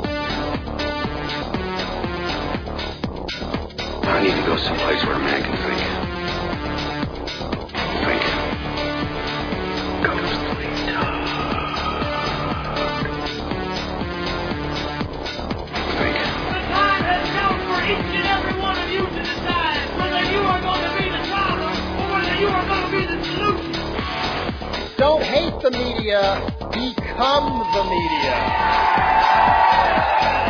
I need to go someplace where a man can think. Each and every one of you to decide whether you are going to be the problem or whether you are going to be the solution. Don't hate the media, become the media.